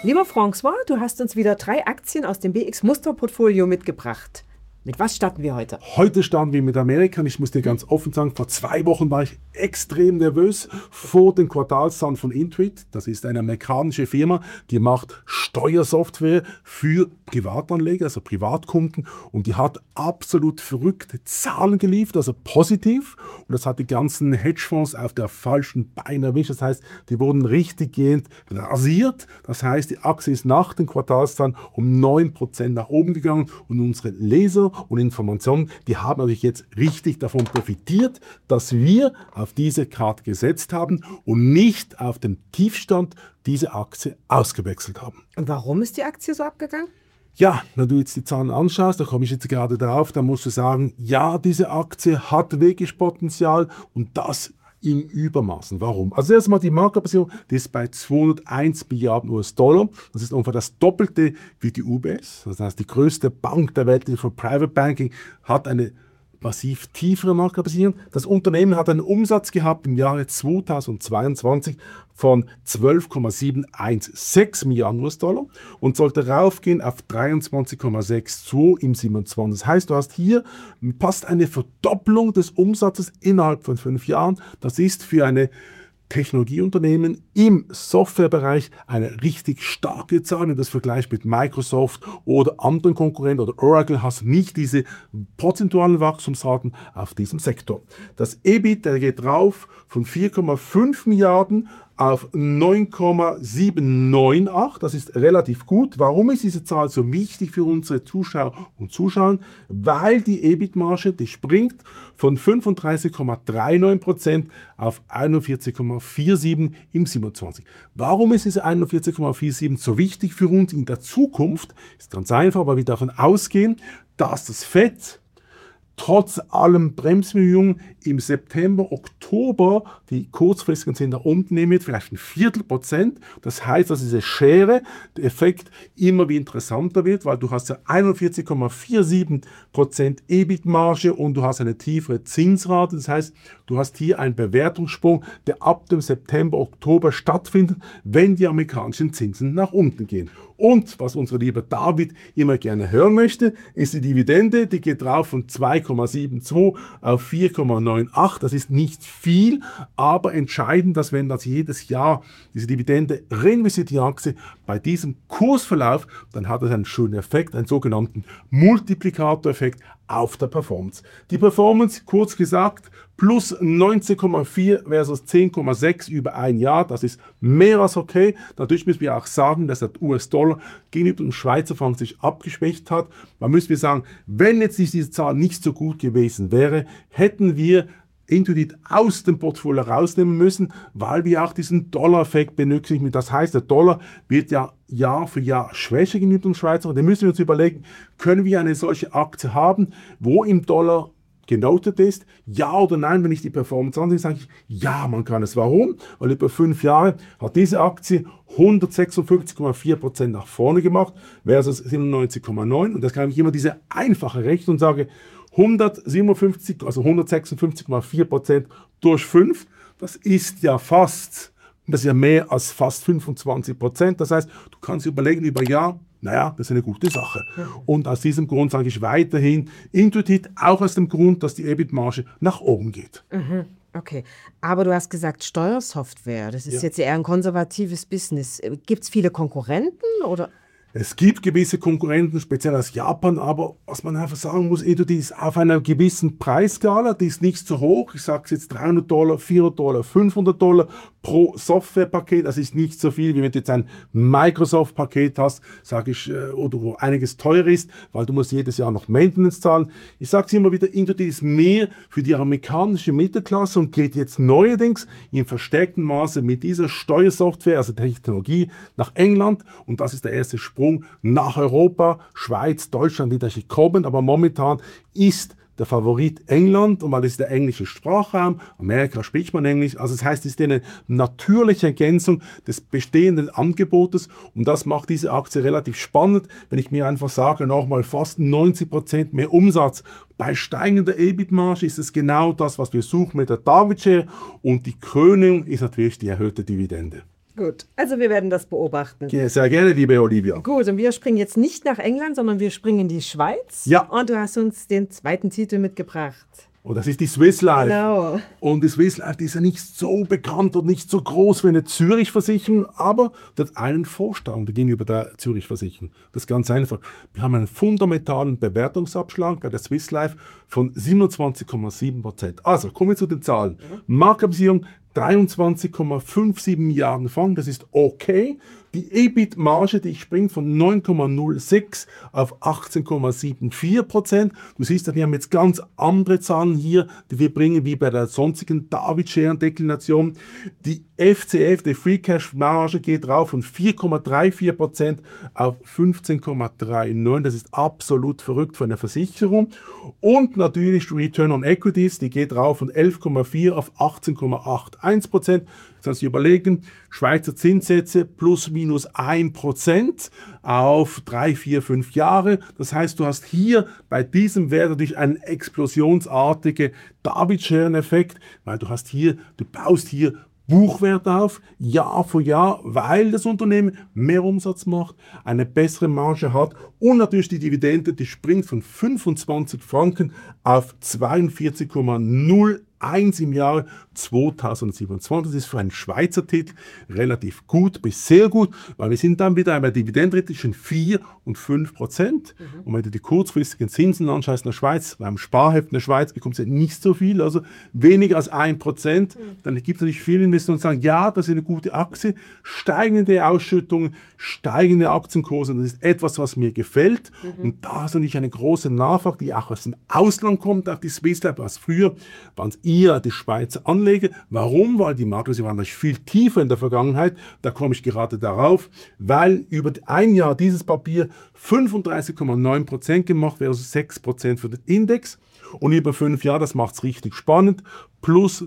Lieber François, du hast uns wieder 3 Aktien aus dem BX-Muster-Portfolio mitgebracht. Mit was starten wir heute? Heute starten wir mit Amerika und ich muss dir ganz offen sagen, vor 2 Wochen war ich extrem nervös vor den Quartalszahlen von Intuit. Das ist eine amerikanische Firma, die macht Steuersoftware für Privatanleger, also Privatkunden, und die hat absolut verrückte Zahlen geliefert, also positiv, und das hat die ganzen Hedgefonds auf der falschen Beine erwischt. Das heißt, die wurden richtiggehend rasiert. Das heißt, die Aktie ist nach den Quartalszahlen um 9% nach oben gegangen und unsere Leser und Informationen, die haben natürlich jetzt richtig davon profitiert, dass wir auf diese Karte gesetzt haben und nicht auf dem Tiefstand diese Aktie ausgewechselt haben. Und warum ist die Aktie so abgegangen? Ja, wenn du jetzt die Zahlen anschaust, da komme ich jetzt gerade drauf, dann musst du sagen, ja, diese Aktie hat wirklich Potenzial und das in Übermaßen. Warum? Also erstmal die Marktkapitalisierung, die ist bei 201 Milliarden US-Dollar. Das ist ungefähr das Doppelte wie die UBS. Das heißt, die größte Bank der Welt für Private Banking hat eine massiv tiefere Marktkapitalisierung. Das Unternehmen hat einen Umsatz gehabt im Jahre 2022 von 12,716 Milliarden US-Dollar und sollte raufgehen auf 23,62 im 27. Das heißt, du hast hier fast eine Verdopplung des Umsatzes innerhalb von 5 Jahren. Das ist für eine Technologieunternehmen im Softwarebereich eine richtig starke Zahl. Wenn du das vergleichst mit Microsoft oder anderen Konkurrenten oder Oracle, hast du nicht diese prozentualen Wachstumsraten auf diesem Sektor. Das EBIT, der geht rauf von 4,5 Milliarden auf 9,798. Das ist relativ gut. Warum ist diese Zahl so wichtig für unsere Zuschauer und Zuschauer? Weil die EBIT-Marge, die springt von 35,39% auf 41,47% im 27. Warum ist diese 41,47 so wichtig für uns in der Zukunft? Ist ganz einfach, weil wir davon ausgehen, dass das Fett trotz allem Bremsbemühungen im September, Oktober die kurzfristigen Zinsen nach unten nehmen wird, vielleicht 0,25%. Das heißt, dass diese Schere, der Effekt immer wie interessanter wird, weil du hast ja 41,47% EBIT-Marge und du hast eine tiefere Zinsrate. Das heißt, du hast hier einen Bewertungssprung, der ab dem September, Oktober stattfindet, wenn die amerikanischen Zinsen nach unten gehen. Und was unser lieber David immer gerne hören möchte, ist die Dividende, die geht drauf von 2,72 auf 4,98. Das ist nicht viel, aber entscheidend, dass wenn das jedes Jahr diese Dividende reinvestiert die Aktie bei diesem Kursverlauf, dann hat das einen schönen Effekt, einen sogenannten Multiplikatoreffekt auf der Performance. Die Performance, kurz gesagt, plus 19,4 versus 10,6 über ein Jahr, das ist mehr als okay. Natürlich müssen wir auch sagen, dass der US-Dollar gegenüber dem Schweizer Franken sich abgeschwächt hat. Da müssen wir sagen, wenn jetzt diese Zahl nicht so gut gewesen wäre, hätten wir Intuit aus dem Portfolio rausnehmen müssen, weil wir auch diesen Dollar-Effekt benötigen. Das heißt, der Dollar wird ja Jahr für Jahr schwächer gegenüber dem Schweizer. Da müssen wir uns überlegen, können wir eine solche Aktie haben, wo im Dollar genotet ist, ja oder nein. Wenn ich die Performance ansehe, sage ich, ja, man kann es. Warum? Weil über 5 Jahre hat diese Aktie 156,4% nach vorne gemacht versus 97,9%. Und das kann ich immer diese einfache Rechnung und sage, 157, also 156,4% durch 5, das ist ja mehr als fast 25%. Das heißt, du kannst überlegen über Jahr, naja, das ist eine gute Sache. Und aus diesem Grund sage ich weiterhin Intuit, auch aus dem Grund, dass die EBIT-Marge nach oben geht. Mhm. Okay, aber du hast gesagt Steuersoftware, das ist jetzt eher ein konservatives Business. Gibt es viele Konkurrenten oder? Es gibt gewisse Konkurrenten, speziell aus Japan, aber was man einfach sagen muss, Intuit ist auf einer gewissen Preisskala, die ist nicht so hoch. Ich sage es jetzt $300, $400, $500 pro Softwarepaket. Das ist nicht so viel, wie wenn du jetzt ein Microsoft-Paket hast, sage ich, oder wo einiges teuer ist, weil du musst jedes Jahr noch Maintenance zahlen. Ich sage es immer wieder, Intuit ist mehr für die amerikanische Mittelklasse und geht jetzt neuerdings in verstärktem Maße mit dieser Steuersoftware, also Technologie, nach England. Und das ist der erste Sprung nach Europa, Schweiz, Deutschland wieder gekommen, aber momentan ist der Favorit England, und weil es der englische Sprachraum, Amerika spricht man Englisch, also das heißt, es ist eine natürliche Ergänzung des bestehenden Angebotes und das macht diese Aktie relativ spannend, wenn ich mir einfach sage, nochmal fast 90% mehr Umsatz. Bei steigender EBIT-Marge ist es genau das, was wir suchen mit der David-Share und die Krönung ist natürlich die erhöhte Dividende. Gut, also wir werden das beobachten. Sehr gerne, liebe Olivia. Gut, und wir springen jetzt nicht nach England, sondern wir springen in die Schweiz. Ja. Und du hast uns den zweiten Titel mitgebracht. Und das ist die Swiss Life. Genau. Und die Swiss Life, die ist ja nicht so bekannt und nicht so groß wie eine Zürich-Versicherung, aber das hat einen Vorstand gegenüber der Zürich-Versicherung. Das ist ganz einfach. Wir haben einen fundamentalen Bewertungsabschlag bei der Swiss Life von 27,7%. Also, kommen wir zu den Zahlen. Marktkapitalisierung 23,57 Milliarden Franken, das ist okay. Die EBIT-Marge, die springt von 9,06 auf 18,74%. Du siehst, wir haben jetzt ganz andere Zahlen hier, die wir bringen, wie bei der sonstigen David-Share-Deklination. Die FCF, die Free Cash-Marge, geht rauf von 4,34% auf 15,39%. Das ist absolut verrückt für eine Versicherung. Und natürlich Return on Equities, die geht rauf von 11,4 auf 18,81%. Das heißt, Sie überlegen, Schweizer Zinssätze plus minus 1% auf 3, 4, 5 Jahre. Das heißt, du hast hier bei diesem Wert natürlich einen explosionsartigen David-Share-Effekt, weil du baust hier Buchwert auf, Jahr für Jahr, weil das Unternehmen mehr Umsatz macht, eine bessere Marge hat und natürlich die Dividende, die springt von 25 Franken auf 42,01 im Jahre 2027. Das ist für einen Schweizer Titel relativ gut bis sehr gut, weil wir sind dann wieder bei Dividendenrendite zwischen 4 und 5%. Und wenn du die kurzfristigen Zinsen anschaust in der Schweiz, beim Sparheft in der Schweiz bekommst du nicht so viel, also weniger als 1%. Dann gibt es natürlich viele Investoren, die sagen, ja, das ist eine gute Aktie, steigende Ausschüttungen, steigende Aktienkurse, das ist etwas, was mir gefällt. Und da ist natürlich eine große Nachfrage, die auch aus dem Ausland kommt, auch die Swiss Life, was früher waren es eher die Schweizer Anleger. Warum? Weil die Makler, sie waren natürlich viel tiefer in der Vergangenheit, da komme ich gerade darauf, weil über ein Jahr dieses Papier 35,9% gemacht versus 6% für den Index. Und über 5 Jahre, das macht es richtig spannend, plus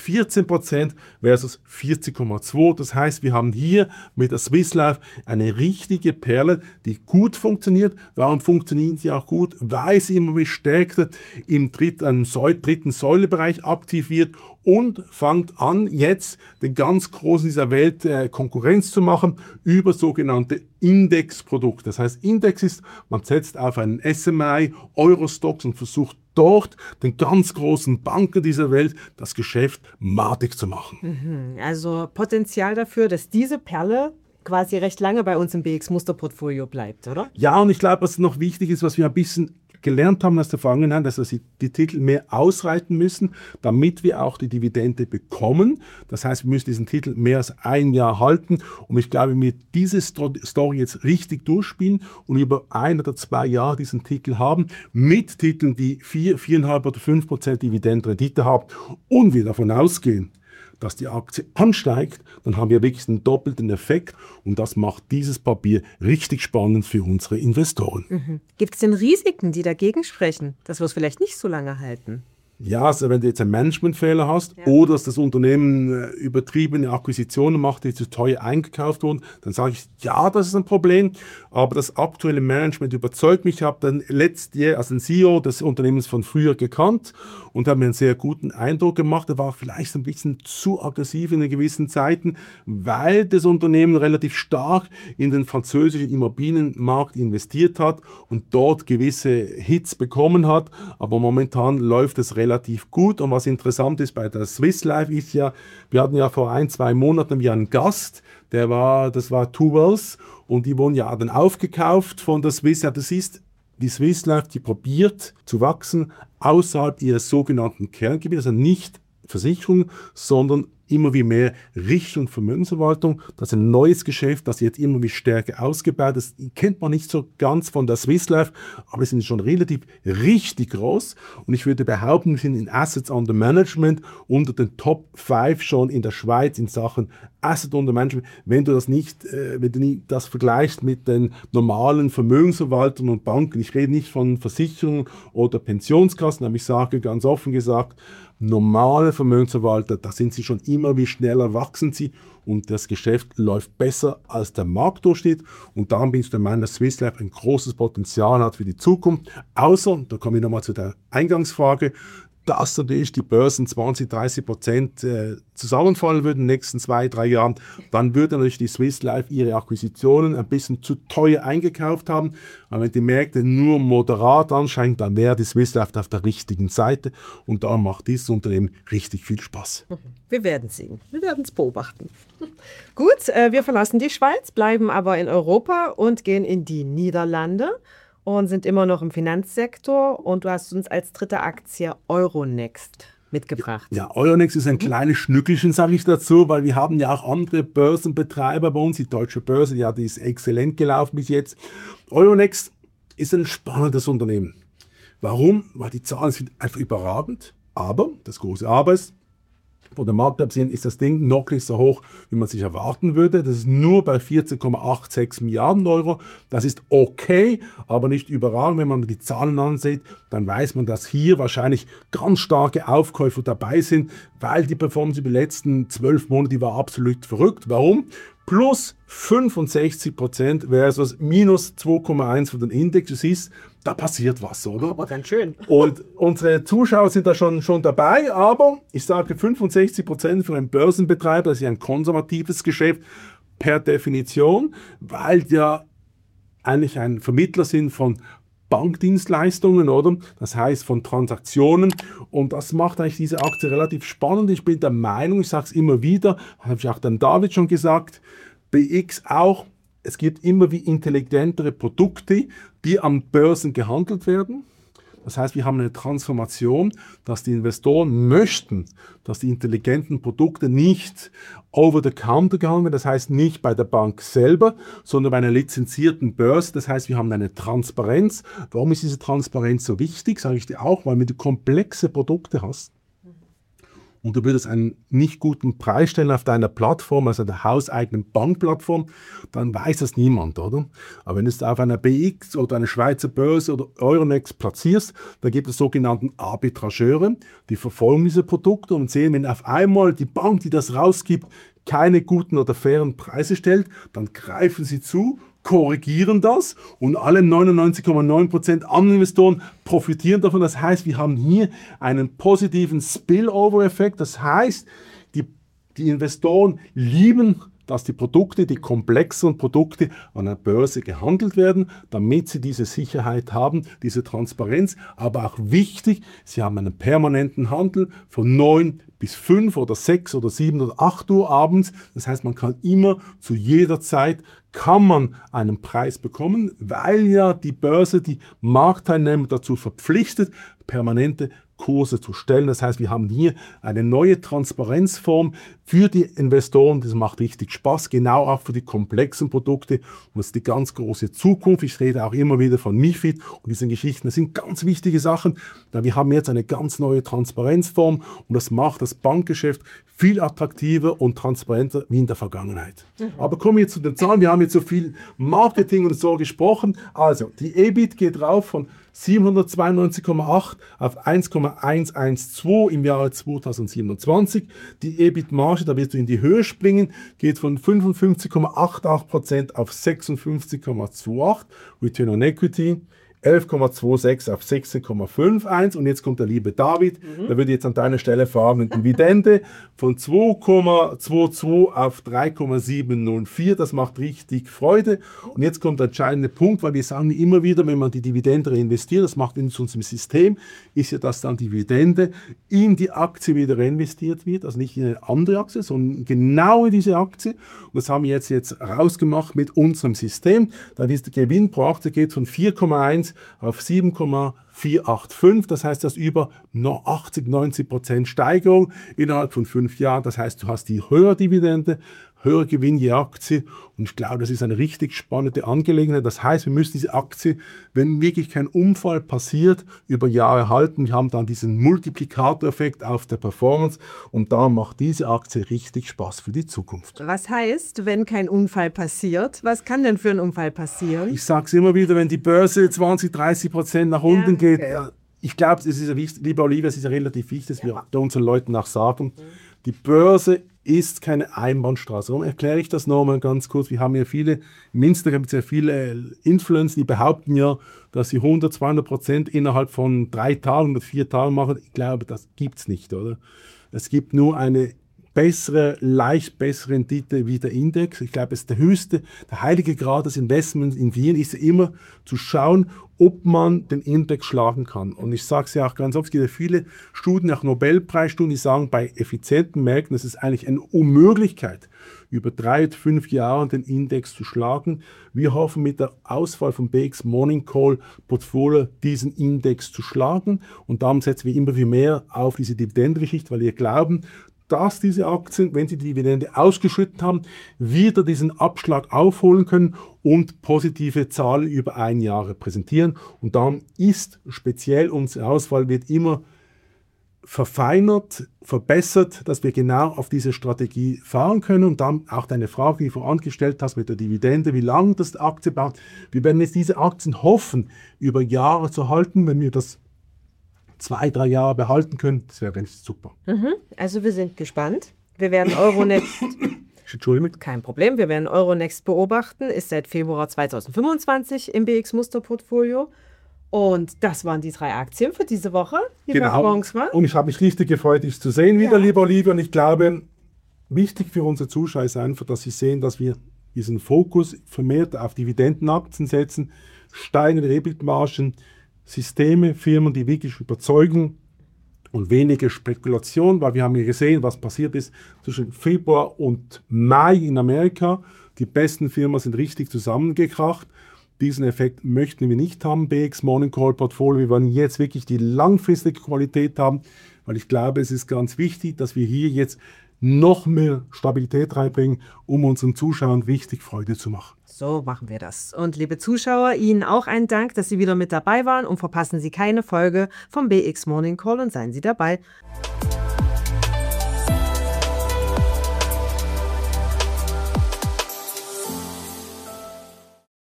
214% versus 40,2%. Das heißt, wir haben hier mit der Swiss Life eine richtige Perle, die gut funktioniert. Warum funktionieren sie auch gut? Weil sie immer mehr stärker im dritten Säulebereich aktiv wird und fängt an, jetzt den ganz Großen dieser Welt Konkurrenz zu machen über sogenannte Indexprodukte. Das heißt, Index ist, man setzt auf einen SMI, Eurostoxx und versucht dort den ganz großen Banken dieser Welt das Geschäft madig zu machen. Also Potenzial dafür, dass diese Perle quasi recht lange bei uns im BX-Musterportfolio bleibt, oder? Ja, und ich glaube, was noch wichtig ist, was wir ein bisschen gelernt haben aus der Vergangenheit, dass wir die Titel mehr ausreiten müssen, damit wir auch die Dividende bekommen. Das heißt, wir müssen diesen Titel mehr als ein Jahr halten. Und ich glaube, wenn wir diese Story jetzt richtig durchspielen und über 1 oder 2 Jahre diesen Titel haben, mit Titeln, die 4, 4,5 oder 5% Dividendenrendite haben und wir davon ausgehen, dass die Aktie ansteigt, dann haben wir wirklich einen doppelten Effekt und das macht dieses Papier richtig spannend für unsere Investoren. Gibt es denn Risiken, die dagegen sprechen, dass wir es vielleicht nicht so lange halten? Ja, also wenn du jetzt einen Managementfehler hast oder dass das Unternehmen übertriebene Akquisitionen macht, die zu teuer eingekauft wurden, dann sage ich, ja, das ist ein Problem, aber das aktuelle Management überzeugt mich. Ich habe dann den CEO des Unternehmens von früher gekannt und habe mir einen sehr guten Eindruck gemacht. Er war vielleicht ein bisschen zu aggressiv in gewissen Zeiten, weil das Unternehmen relativ stark in den französischen Immobilienmarkt investiert hat und dort gewisse Hits bekommen hat, aber momentan läuft es relativ gut. Und was interessant ist bei der Swiss Life ist ja, wir hatten ja vor 1, 2 Monaten einen Gast, das war Two Wells und die wurden ja dann aufgekauft von der Swiss Life. Das ist, die Swiss Life, die probiert zu wachsen außerhalb ihres sogenannten Kerngebietes, also nicht Versicherung, sondern immer wie mehr Richtung Vermögensverwaltung. Das ist ein neues Geschäft, das jetzt immer wie stärker ausgebaut ist. Das kennt man nicht so ganz von der Swiss Life, aber es sind schon relativ richtig groß. Und ich würde behaupten, wir sind in Assets Under Management unter den Top 5 schon in der Schweiz in Sachen Asset Under Management. Wenn du das vergleichst mit den normalen Vermögensverwaltern und Banken, ich rede nicht von Versicherungen oder Pensionskassen, aber ich sage ganz offen gesagt, normale Vermögensverwalter, da sind sie schon immer wie schneller wachsen sie und das Geschäft läuft besser als der Marktdurchschnitt und darum bin ich der Meinung, dass Swiss Life ein großes Potenzial hat für die Zukunft. Außer, da komme ich nochmal zu der Eingangsfrage, dass natürlich die Börsen 20-30% zusammenfallen würden in den nächsten 2-3 Jahren, dann würde natürlich die Swiss Life ihre Akquisitionen ein bisschen zu teuer eingekauft haben. Aber wenn die Märkte nur moderat anscheinen, dann wäre die Swiss Life auf der richtigen Seite und da macht dieses Unternehmen richtig viel Spaß. Wir werden sehen. Wir werden es beobachten. Gut, wir verlassen die Schweiz, bleiben aber in Europa und gehen in die Niederlande und sind immer noch im Finanzsektor. Und du hast uns als dritte Aktie Euronext mitgebracht. Ja, Euronext ist ein kleines Schnückelchen, sage ich dazu, weil wir haben ja auch andere Börsenbetreiber bei uns. Die Deutsche Börse, ja, die ist exzellent gelaufen bis jetzt. Euronext ist ein spannendes Unternehmen. Warum? Weil die Zahlen sind einfach überragend. Aber, das große Aber ist, von der Marktkapitalisierung ist das Ding noch nicht so hoch, wie man sich erwarten würde. Das ist nur bei 14,86 Milliarden Euro. Das ist okay, aber nicht überragend. Wenn man die Zahlen ansieht, dann weiß man, dass hier wahrscheinlich ganz starke Aufkäufer dabei sind, weil die Performance über die letzten 12 Monate, die war absolut verrückt. Warum? Plus 65% versus minus 2,1 von den Index. Das ist, da passiert was, oder? Aber ganz schön. Und unsere Zuschauer sind da schon dabei, aber ich sage 65% für einen Börsenbetreiber, das ist ja ein konservatives Geschäft per Definition, weil ja eigentlich ein Vermittler sind von Bankdienstleistungen, oder? Das heißt von Transaktionen und das macht eigentlich diese Aktie relativ spannend. Ich bin der Meinung, ich sage es immer wieder, habe ich auch dann David schon gesagt, BX auch, es gibt immer wie intelligentere Produkte, die an Börsen gehandelt werden. Das heißt, wir haben eine Transformation, dass die Investoren möchten, dass die intelligenten Produkte nicht over the counter gehandelt werden, das heißt nicht bei der Bank selber, sondern bei einer lizenzierten Börse. Das heißt, wir haben eine Transparenz. Warum ist diese Transparenz so wichtig? Sage ich dir auch, weil wenn du komplexe Produkte hast, und du würdest einen nicht guten Preis stellen auf deiner Plattform, also der hauseigenen Bankplattform, dann weiß das niemand, oder? Aber wenn du es auf einer BX oder einer Schweizer Börse oder Euronext platzierst, dann gibt es sogenannten Arbitrageure, die verfolgen diese Produkte und sehen, wenn auf einmal die Bank, die das rausgibt, keine guten oder fairen Preise stellt, dann greifen sie zu, korrigieren das und alle 99,9% anderen Investoren profitieren davon. Das heißt, wir haben hier einen positiven Spillover-Effekt. Das heißt, die Investoren lieben, dass die Produkte, die komplexeren Produkte an der Börse gehandelt werden, damit sie diese Sicherheit haben, diese Transparenz. Aber auch wichtig, sie haben einen permanenten Handel von 9 bis 5 oder 6 oder 7 oder 8 Uhr abends. Das heißt, man kann immer zu jeder Zeit kann man einen Preis bekommen, weil ja die Börse die Marktteilnehmer dazu verpflichtet, permanente Kurse zu stellen. Das heißt, wir haben hier eine neue Transparenzform für die Investoren. Das macht richtig Spaß, genau auch für die komplexen Produkte. Und das ist die ganz große Zukunft. Ich rede auch immer wieder von MiFID und diesen Geschichten. Das sind ganz wichtige Sachen. Da wir haben jetzt eine ganz neue Transparenzform und das macht das Bankgeschäft viel attraktiver und transparenter wie in der Vergangenheit. Aber kommen wir zu den Zahlen. Wir haben jetzt so viel Marketing und so gesprochen. Also, die EBIT geht rauf von 792,8 auf 1,112 im Jahre 2027. Die EBIT-Marge, da wirst du in die Höhe springen, geht von 55,88% auf 56,28. Return on Equity 11,26 auf 16,51 und jetzt kommt der liebe David, der würde jetzt an deiner Stelle fahren mit Dividende von 2,22 auf 3,704, das macht richtig Freude und jetzt kommt der entscheidende Punkt, weil wir sagen immer wieder, wenn man die Dividende reinvestiert, das macht in unserem System, ist ja, dass dann Dividende in die Aktie wieder reinvestiert wird, also nicht in eine andere Aktie, sondern genau in diese Aktie und das haben wir jetzt rausgemacht mit unserem System, dann ist der Gewinn pro Aktie geht von 4,1 auf 7,485. Das heißt, das ist über 80-90% Steigerung innerhalb von 5 Jahren. Das heißt, du hast die höhere Dividende, höherer Gewinn je Aktie. Und ich glaube, das ist eine richtig spannende Angelegenheit. Das heißt, wir müssen diese Aktie, wenn wirklich kein Unfall passiert, über Jahre halten. Wir haben dann diesen Multiplikatoreffekt auf der Performance. Und da macht diese Aktie richtig Spaß für die Zukunft. Was heißt, wenn kein Unfall passiert? Was kann denn für ein Unfall passieren? Ich sage es immer wieder, wenn die Börse 20-30% nach unten geht. Okay. Ich glaube, es ist ja wichtig, lieber Olivia, es ist ja relativ wichtig, dass wir unseren Leuten auch sagen, die Börse ist keine Einbahnstraße. Warum erkläre ich das nochmal ganz kurz? Wir haben ja viele, im Instagram gibt es ja viele Influencer, die behaupten ja, dass sie 100-200% innerhalb von 3 Tagen oder 4 Tagen machen. Ich glaube, das gibt es nicht, oder? Es gibt nur eine leicht bessere Rendite wie der Index. Ich glaube, es ist der heilige Gral des Investments in Wien ist immer zu schauen, ob man den Index schlagen kann. Und ich sage es ja auch ganz oft, es gibt ja viele Studien, auch Nobelpreisstudien, die sagen, bei effizienten Märkten ist es eigentlich eine Unmöglichkeit, über 3 oder 5 Jahre den Index zu schlagen. Wir hoffen mit der Auswahl von BX Morning Call Portfolio diesen Index zu schlagen. Und darum setzen wir immer mehr auf diese Dividendengeschichte, weil wir glauben, dass diese Aktien, wenn sie die Dividende ausgeschüttet haben, wieder diesen Abschlag aufholen können und positive Zahlen über 1 Jahr präsentieren. Und dann ist speziell unsere Auswahl wird immer verfeinert, verbessert, dass wir genau auf diese Strategie fahren können. Und dann auch deine Frage, die du vorangestellt hast mit der Dividende, wie lange das die Aktie braucht. Wir werden jetzt diese Aktien hoffen, über Jahre zu halten, wenn wir das 2-3 Jahre behalten können, das wäre ganz super. Also wir sind gespannt. Wir werden Euronext, Entschuldigung. kein Problem, wir werden Euronext beobachten, ist seit Februar 2025 im BX-Musterportfolio. Und das waren die 3 Aktien für diese Woche, lieber François. Und ich habe mich richtig gefreut, dich zu sehen wieder, lieber Olivia. Und ich glaube, wichtig für unsere Zuschauer ist einfach, dass sie sehen, dass wir diesen Fokus vermehrt auf Dividendenaktien setzen, steigende EBIT-Margen, Systeme, Firmen, die wirklich überzeugen und weniger Spekulation, weil wir haben ja gesehen, was passiert ist zwischen Februar und Mai in Amerika. Die besten Firmen sind richtig zusammengekracht. Diesen Effekt möchten wir nicht haben, BX Morning Call Portfolio. Wir wollen jetzt wirklich die langfristige Qualität haben, weil ich glaube, es ist ganz wichtig, dass wir hier jetzt noch mehr Stabilität reinbringen, um unseren Zuschauern richtig Freude zu machen. So machen wir das. Und liebe Zuschauer, Ihnen auch einen Dank, dass Sie wieder mit dabei waren und verpassen Sie keine Folge vom BX Morning Call und seien Sie dabei.